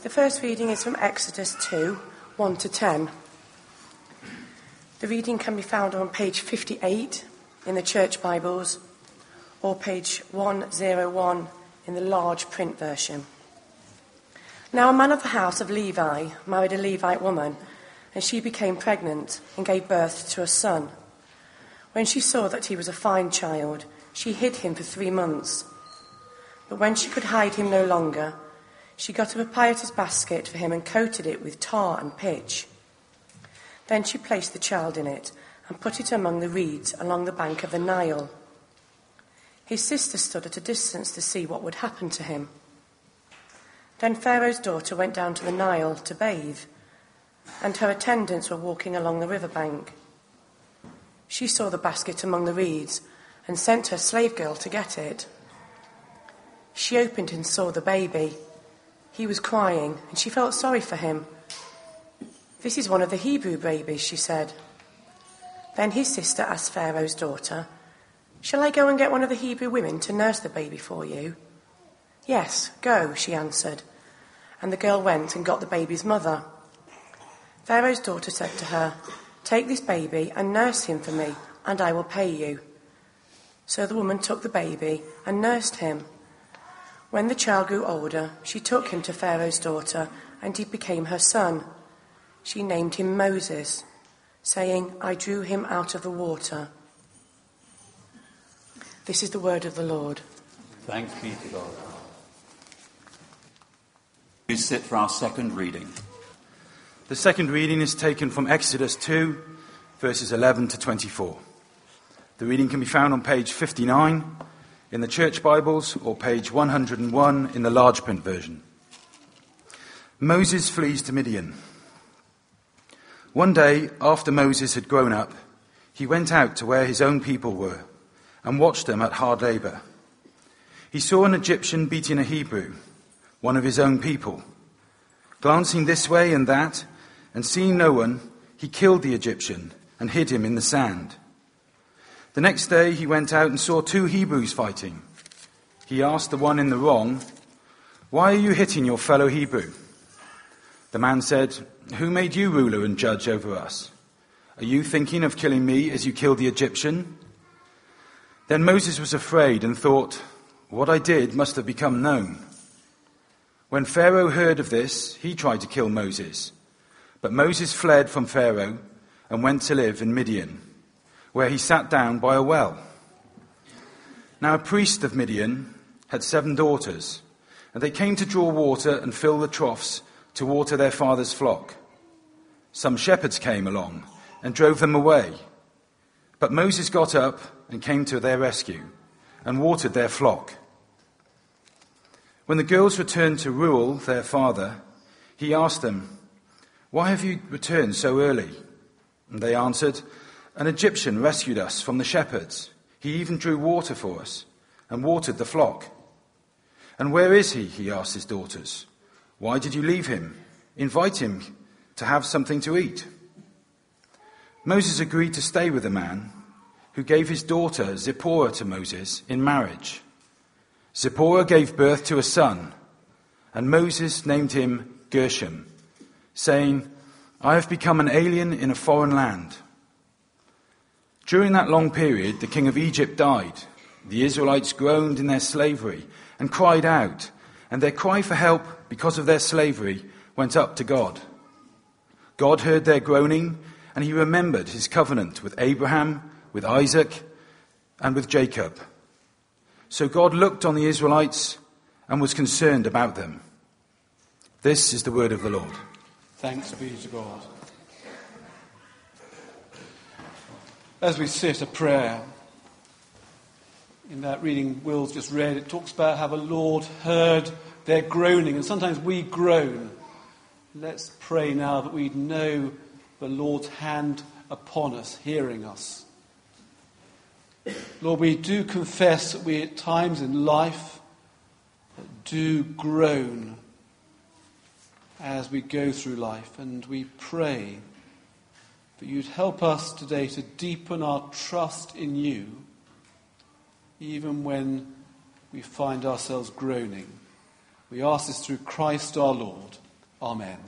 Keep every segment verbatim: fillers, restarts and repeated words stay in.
The first reading is from Exodus two, one to ten. The reading can be found on page fifty-eight in the Church Bibles or page one oh one in the large print version. Now a man of the house of Levi married a Levite woman, and she became pregnant and gave birth to a son. When she saw that he was a fine child, she hid him for three months. But when she could hide him no longer, she got a proprietor's basket for him and coated it with tar and pitch. Then she placed the child in it and put it among the reeds along the bank of the Nile. His sister stood at a distance to see what would happen to him. Then Pharaoh's daughter went down to the Nile to bathe, and her attendants were walking along the riverbank. She saw the basket among the reeds and sent her slave girl to get it. She opened and saw the baby. He was crying, and she felt sorry for him. "This is one of the Hebrew babies," she said. Then his sister asked Pharaoh's daughter, "Shall I go and get one of the Hebrew women to nurse the baby for you?" "Yes, go," she answered. And the girl went and got the baby's mother. Pharaoh's daughter said to her, "Take this baby and nurse him for me, and I will pay you." So the woman took the baby and nursed him. When the child grew older, she took him to Pharaoh's daughter, and he became her son. She named him Moses, saying, "I drew him out of the water." This is the word of the Lord. Thanks be to God. Please sit for our second reading. The second reading is taken from Exodus two, verses eleven to twenty-four. The reading can be found on page fifty-nine in the Church Bibles or page one oh one in the large print version. Moses flees to Midian. One day, after Moses had grown up, he went out to where his own people were and watched them at hard labor. He saw an Egyptian beating a Hebrew, one of his own people. Glancing this way and that, and seeing no one, he killed the Egyptian and hid him in the sand. The next day he went out and saw two Hebrews fighting. He asked the one in the wrong, "Why are you hitting your fellow Hebrew?" The man said, "Who made you ruler and judge over us? Are you thinking of killing me as you killed the Egyptian?" Then Moses was afraid and thought, "What I did must have become known." When Pharaoh heard of this, he tried to kill Moses. But Moses fled from Pharaoh and went to live in Midian, where he sat down by a well. Now a priest of Midian had seven daughters, and they came to draw water and fill the troughs to water their father's flock. Some shepherds came along and drove them away. But Moses got up and came to their rescue and watered their flock. When the girls returned to Reuel, their father, he asked them, "Why have you returned so early?" And they answered, "An Egyptian rescued us from the shepherds. He even drew water for us and watered the flock." "And where is he?" he asked his daughters. "Why did you leave him? Invite him to have something to eat." Moses agreed to stay with the man, who gave his daughter Zipporah to Moses in marriage. Zipporah gave birth to a son, and Moses named him Gershom, saying, "I have become an alien in a foreign land." During that long period, the king of Egypt died. The Israelites groaned in their slavery and cried out, and their cry for help because of their slavery went up to God. God heard their groaning, and he remembered his covenant with Abraham, with Isaac, and with Jacob. So God looked on the Israelites and was concerned about them. This is the word of the Lord. Thanks be to God. As we sit, a prayer. In that reading Will's just read, it talks about how the Lord heard their groaning, and sometimes we groan. Let's pray now that we know the Lord's hand upon us, hearing us. Lord, we do confess that we at times in life do groan as we go through life, and we pray that you'd help us today to deepen our trust in you, even when we find ourselves groaning. We ask this through Christ our Lord. Amen.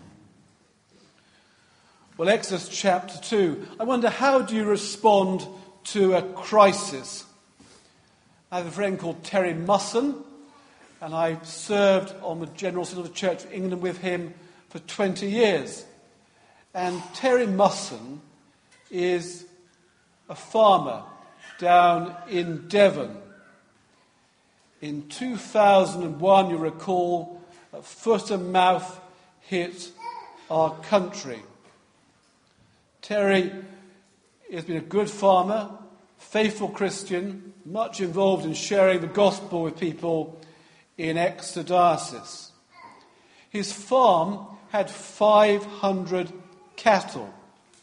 Well, Exodus chapter two. I wonder, how do you respond to a crisis? I have a friend called Terry Musson, and I served on the General Synod of the Church of England with him for twenty years. And Terry Musson is a farmer down in Devon. In two thousand one, you recall, foot and mouth hit our country. Terry has been a good farmer, faithful Christian, much involved in sharing the gospel with people in Exeter Diocese. His farm had five hundred cattle.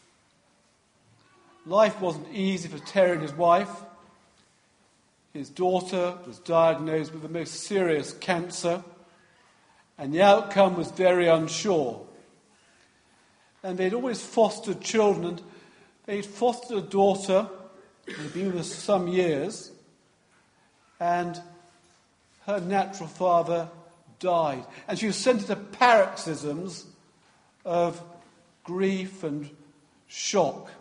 Life wasn't easy for Terry and his wife. His daughter was diagnosed with the most serious cancer, and the outcome was very unsure. And they'd always fostered children, and they'd fostered a daughter who had been with us for some years, and her natural father died. And she was sent into paroxysms of grief and shock.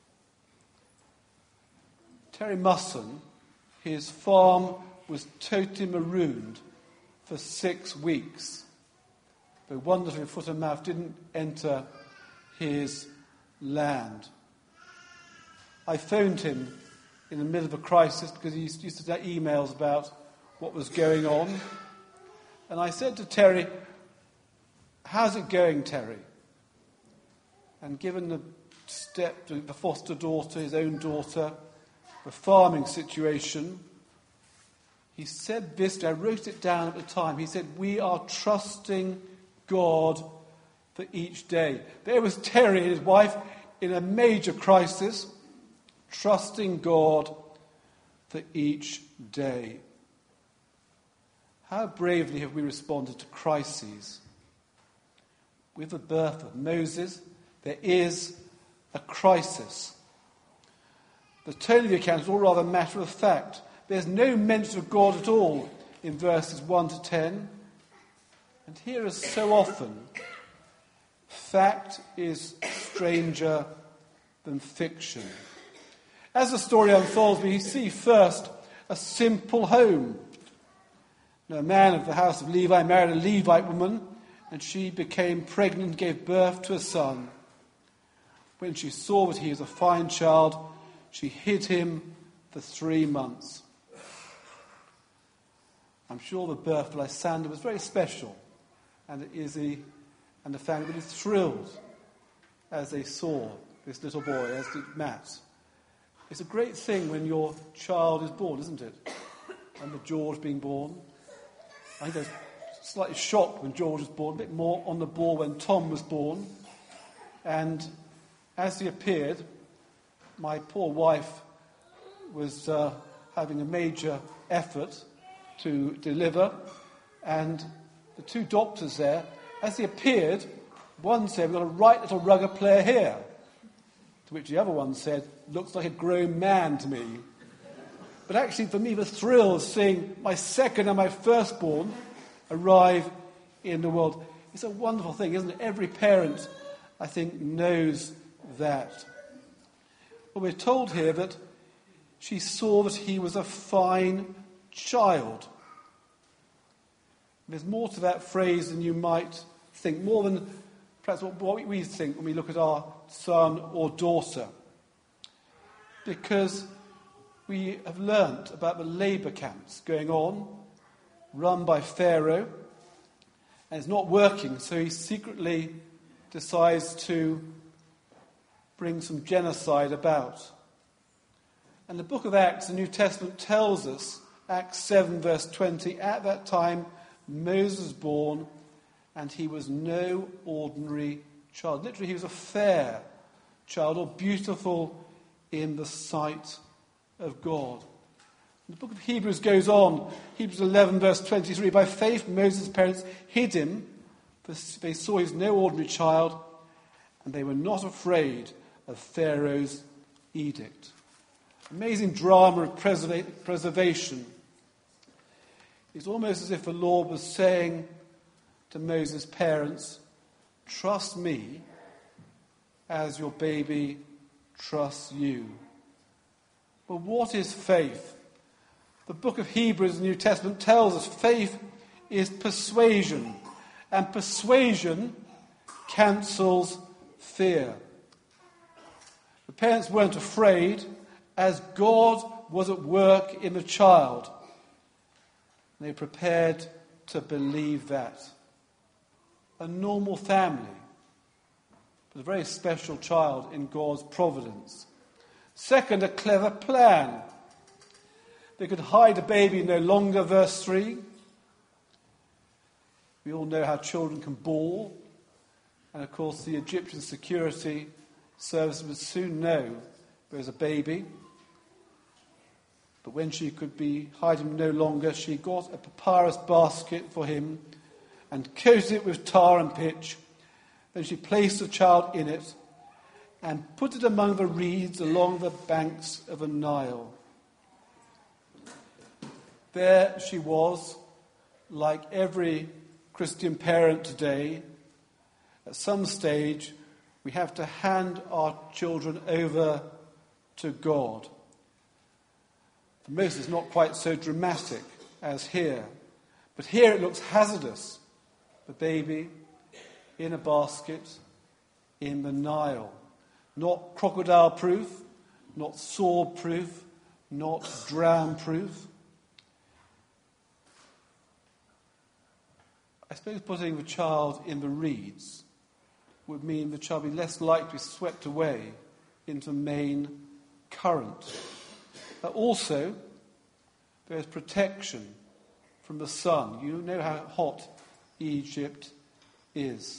Terry Musson, his farm was totally marooned for six weeks. But wonderfully, foot and mouth didn't enter his land. I phoned him in the middle of a crisis because he used to get emails about what was going on. And I said to Terry, "How's it going, Terry?" And given the step to the foster daughter, his own daughter, the farming situation, he said this, I wrote it down at the time. He said, "We are trusting God for each day." There was Terry and his wife in a major crisis, trusting God for each day. How bravely have we responded to crises? With the birth of Moses, there is a crisis. The tone of the account is all rather matter of fact. There's no mention of God at all in verses one to ten. And here, as so often, fact is stranger than fiction. As the story unfolds, we see first a simple home. Now, a man of the house of Levi married a Levite woman, and she became pregnant and gave birth to a son. When she saw that he was a fine child, she hid him for three months. I'm sure the birth of Lysander was very special, and Izzy and the family were thrilled as they saw this little boy, as did Matt. It's a great thing when your child is born, isn't it? And the George being born. I think I was slightly shocked when George was born, a bit more on the ball when Tom was born. And as he appeared, my poor wife was uh, having a major effort to deliver, and the two doctors there, as he appeared, one said, "We've got a right little rugger player here," to which the other one said, "Looks like a grown man to me." But actually, for me, the thrill of seeing my second and my firstborn arrive in the world, it's a wonderful thing, isn't it? Every parent, I think, knows that. Well, we're told here that she saw that he was a fine child. There's more to that phrase than you might think, more than perhaps what we think when we look at our son or daughter. Because we have learnt about the labour camps going on, run by Pharaoh, and it's not working, so he secretly decides to bring some genocide about. And the book of Acts, the New Testament, tells us, Acts seven verse twenty, at that time Moses was born, and he was no ordinary child. Literally, he was a fair child, or beautiful in the sight of God. The book of Hebrews goes on, Hebrews eleven verse twenty-three, by faith Moses' parents hid him, for they saw he was no ordinary child, and they were not afraid of Pharaoh's edict. Amazing drama of preserva- preservation. It's almost as if the Lord was saying to Moses' parents, Trust me as your baby trusts you. But what is faith? The book of Hebrews in the New Testament tells us faith is persuasion, and persuasion cancels fear. The parents weren't afraid as God was at work in the child. They prepared to believe that. A normal family, but a very special child in God's providence. Second, a clever plan. They could hide a baby no longer, verse three. We all know how children can bawl. And of course the Egyptian security service would soon know there was a baby. But when she could be hide him no longer, she got a papyrus basket for him and coated it with tar and pitch. Then she placed the child in it and put it among the reeds along the banks of the Nile. There she was, like every Christian parent today. At some stage, we have to hand our children over to God. For most, it's not quite so dramatic as here. But here it looks hazardous. The baby in a basket in the Nile. Not crocodile-proof, not sword-proof, not drown-proof. I suppose putting the child in the reeds would mean the child would be less likely to be swept away into the main current. But also, there is protection from the sun. You know how hot Egypt is.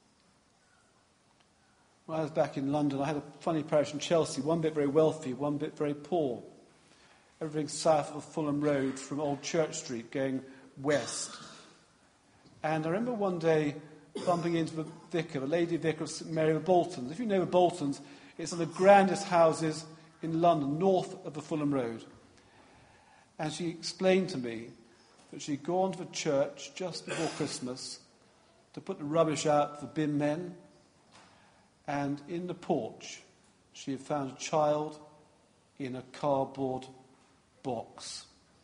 When I was back in London, I had a funny parish in Chelsea, one bit very wealthy, one bit very poor. Everything south of Fulham Road from Old Church Street going west. And I remember one day bumping into the vicar, the lady vicar of St Mary of Boltons. If you know the Boltons, it's one of the grandest houses in London, north of the Fulham Road. And she explained to me that she'd gone to the church just before Christmas to put the rubbish out for the bin men. And in the porch, she had found a child in a cardboard box.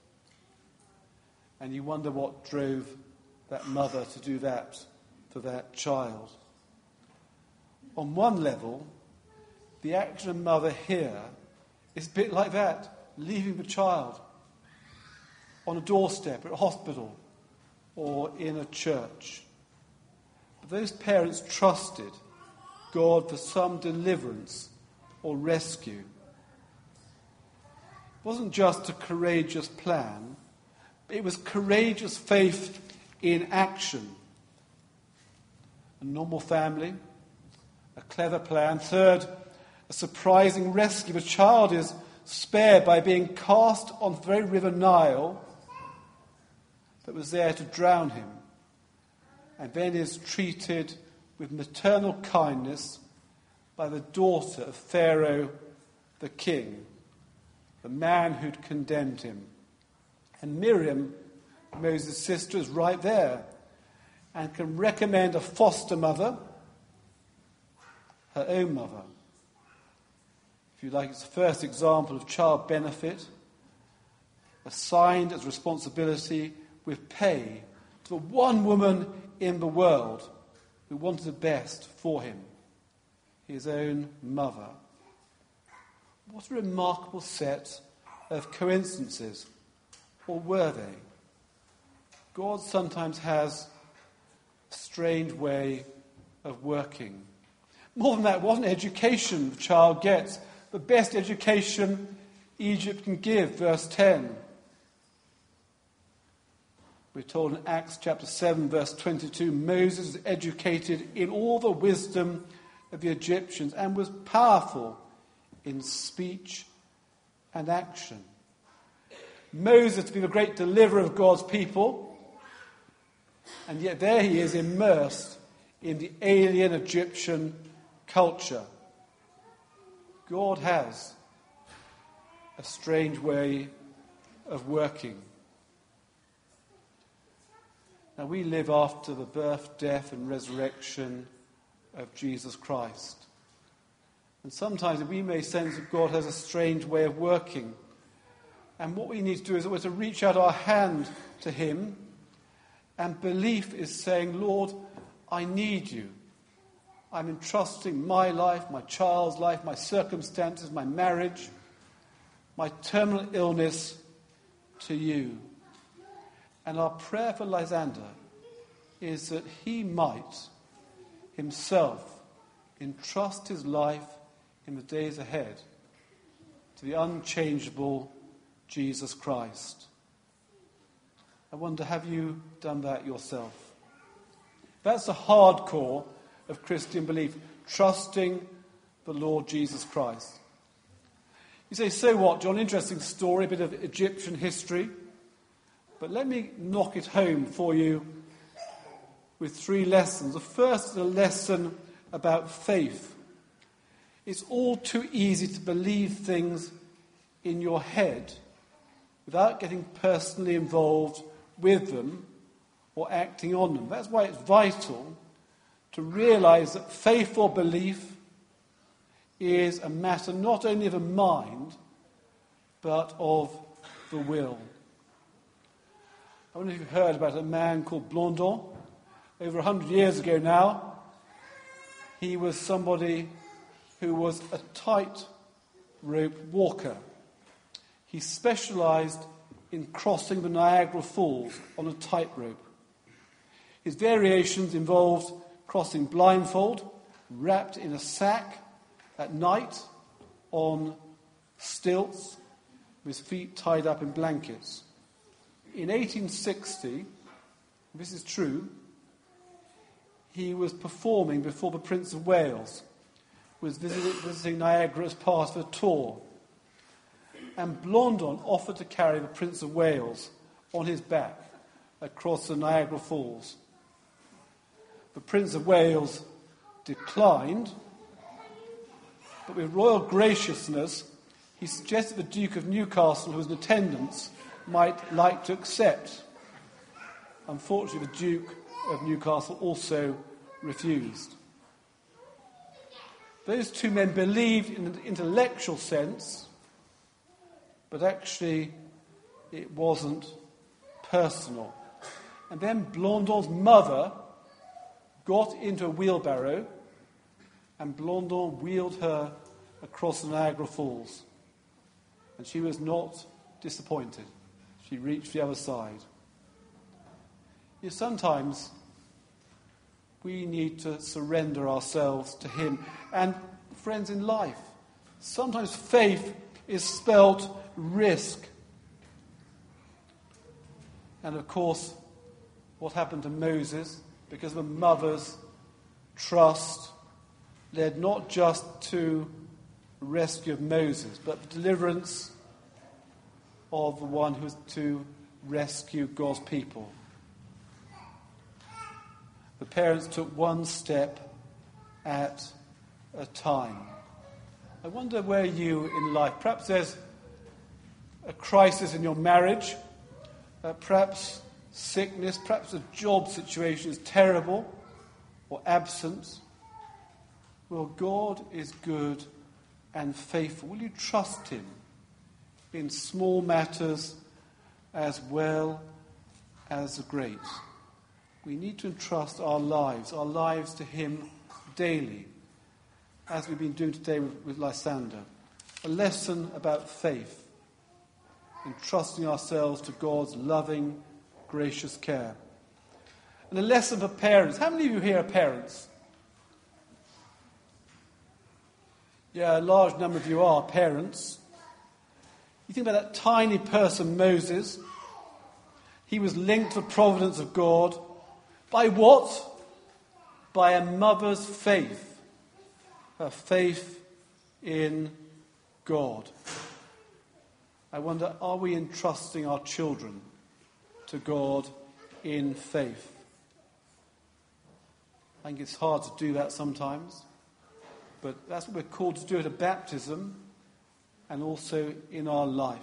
And you wonder what drove that mother to do that for that child. On one level, the action of mother here is a bit like that, leaving the child on a doorstep at a hospital or in a church. But those parents trusted God for some deliverance or rescue. It wasn't just a courageous plan, it was courageous faith in action. A normal family, a clever plan. Third, a surprising rescue. The child is spared by being cast on the very river Nile that was there to drown him, and then is treated with maternal kindness by the daughter of Pharaoh the king, the man who'd condemned him. And Miriam, Moses' sister, is right there and can recommend a foster mother, her own mother. If you like, it's the first example of child benefit, assigned as responsibility with pay to the one woman in the world who wanted the best for him, his own mother. What a remarkable set of coincidences, or were they? God sometimes has a strange way of working. More than that, what an education the child gets. The best education Egypt can give, verse ten. We're told in Acts chapter seven, verse twenty-two, Moses was educated in all the wisdom of the Egyptians and was powerful in speech and action. Moses to be the great deliverer of God's people, and yet there he is immersed in the alien Egyptian culture. God has a strange way of working. Now we live after the birth, death and resurrection of Jesus Christ. And sometimes we may sense that God has a strange way of working. And what we need to do is always to reach out our hand to him. And belief is saying, Lord, I need you. I'm entrusting my life, my child's life, my circumstances, my marriage, my terminal illness to you. And our prayer for Lysander is that he might himself entrust his life in the days ahead to the unchangeable Jesus Christ. I wonder, have you done that yourself? That's the hardcore of Christian belief, trusting the Lord Jesus Christ. You say, so what, John? Interesting story, a bit of Egyptian history. But let me knock it home for you with three lessons. The first is a lesson about faith. It's all too easy to believe things in your head without getting personally involved with them or acting on them. That's why it's vital to realize that faith or belief is a matter not only of the mind, but of the will. I wonder if you've heard about a man called Blondin. Over a hundred years ago now, he was somebody who was a tight-rope walker. He specialized in crossing the Niagara Falls on a tightrope. His variations involved crossing blindfold, wrapped in a sack at night on stilts, with his feet tied up in blankets. In eighteen sixty, this is true, he was performing before the Prince of Wales, was visiting, visiting Niagara as part of a tour. And Blondin offered to carry the Prince of Wales on his back across the Niagara Falls. The Prince of Wales declined, but with royal graciousness, he suggested the Duke of Newcastle, who was in attendance, might like to accept. Unfortunately, the Duke of Newcastle also refused. Those two men believed in an intellectual sense, but actually it wasn't personal. And then Blondin's mother got into a wheelbarrow, and Blondin wheeled her across the Niagara Falls. And she was not disappointed. She reached the other side. You know, sometimes we need to surrender ourselves to him. And friends, in life, sometimes faith is spelt risk. And of course, what happened to Moses, because of a mother's trust, led not just to the rescue of Moses, but the deliverance of the one who was to rescue God's people. The parents took one step at a time. I wonder where you in life, perhaps there's a crisis in your marriage, uh, perhaps sickness, perhaps a job situation is terrible or absence. Well, God is good and faithful. Will you trust him in small matters as well as the great? We need to entrust our lives, our lives to him daily, as we've been doing today with, with Lysander. A lesson about faith, entrusting ourselves to God's loving, gracious care. And a lesson for parents. How many of you here are parents? Yeah, a large number of you are parents. You think about that tiny person, Moses. He was linked to the providence of God. By what? By a mother's faith. Her faith in God. I wonder, are we entrusting our children to God in faith? I think it's hard to do that sometimes, but that's what we're called to do at a baptism and also in our life.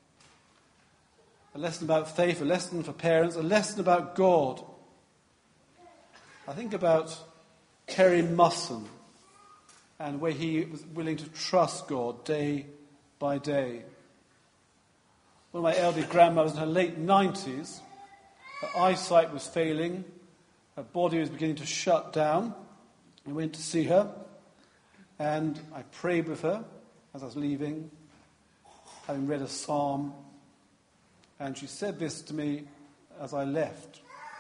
A lesson about faith, a lesson for parents, a lesson about God. I think about Terry Musson and where he was willing to trust God day by day. One of my elderly grandmothers in her late nineties, her eyesight was failing, her body was beginning to shut down. I went to see her, and I prayed with her as I was leaving, having read a psalm, and she said this to me as I left.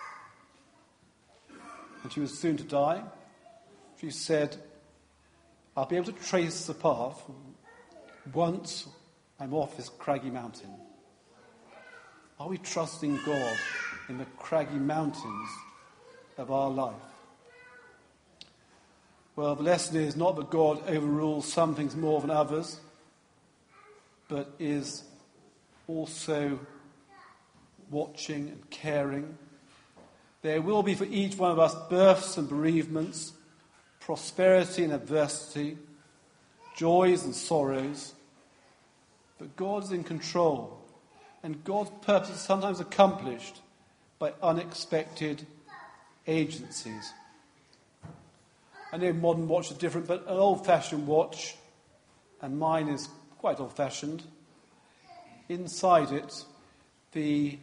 And she was soon to die. She said, I'll be able to trace the path once I'm off this craggy mountain. Are we trusting God in the craggy mountains of our life? Well, the lesson is not that God overrules some things more than others, but is also watching and caring. There will be for each one of us births and bereavements, prosperity and adversity, joys and sorrows. But God is in control, and God's purpose is sometimes accomplished by unexpected agencies. I know modern watches are different, but an old-fashioned watch, and mine is quite old-fashioned, inside it, the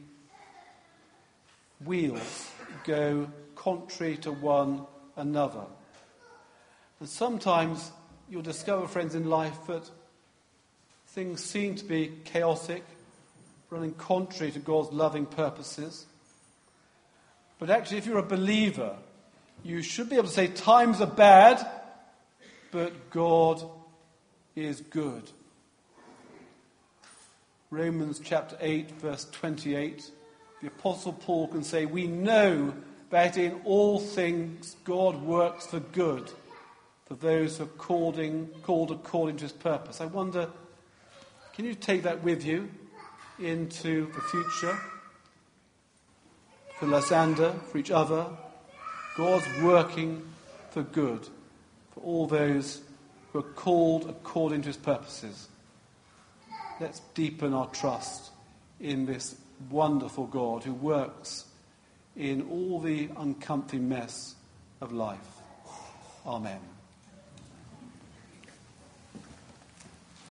wheels go contrary to one another. And sometimes you'll discover, friends, in life that things seem to be chaotic, running contrary to God's loving purposes. But actually, if you're a believer, you should be able to say times are bad, but God is good. Romans chapter eight, verse twenty-eight, the Apostle Paul can say, we know that in all things God works for good for those who are called, in, called according to his purpose. I wonder, can you take that with you into the future? For Lysander, for each other, God's working for good for all those who are called according to his purposes. Let's deepen our trust in this wonderful God who works in all the uncomfy mess of life. Amen.